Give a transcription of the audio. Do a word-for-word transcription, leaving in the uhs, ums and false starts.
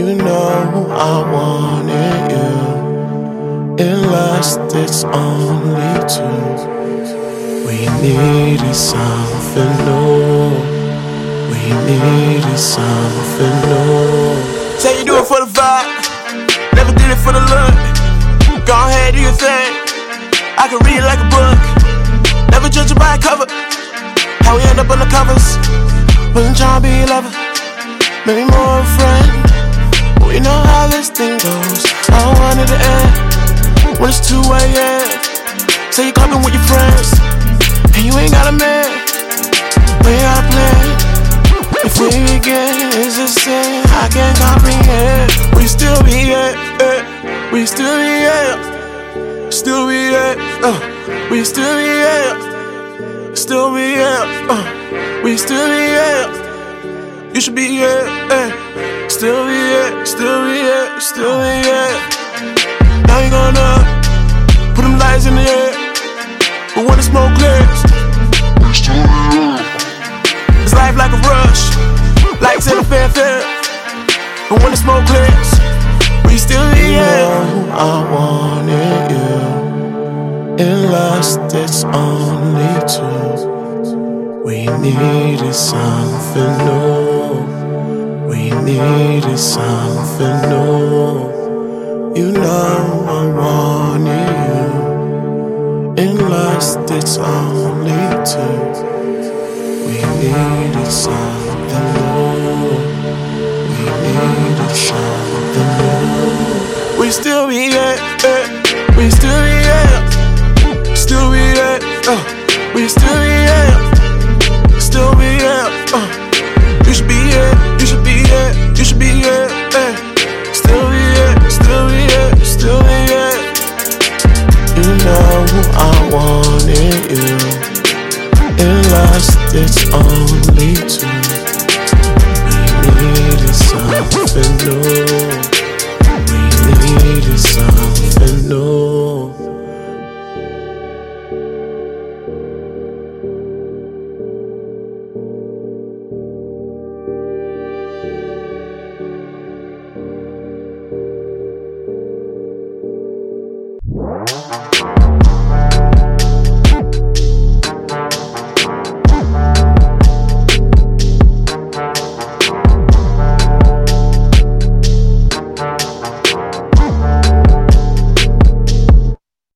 You know I wanted you. In lust, it's only two. We needed something new. We needed something new. Say you do it for the vibe, never did it for the look. Go ahead, do your thing. I can read it like a book. Never judge it by a cover. How we end up on the covers. Wasn't trying to be a lover, maybe more a friend. We know how this thing goes. I wanted to end when it's two a.m. Say you're clubbing with your friends, and you ain't got a man. We ain't got a plan. If we begin, it's a sin I can't comprehend. We still be here, eh. We still be here. Still be here, uh. We still be here. Still be here, uh. We still be here. You should be here, eh. Still be here, still be here, still be here. Now you gonna put them lights in the air, but when the smoke clears, it's life like a rush, lights in a fanfare. But when the smoke clears, we still be You here. know I wanted you. In lust, it's only two. We needed something new. We needed something new. You know I wanted you. In lust, it's only two. We needed something new. We needed something new. We still be here, eh.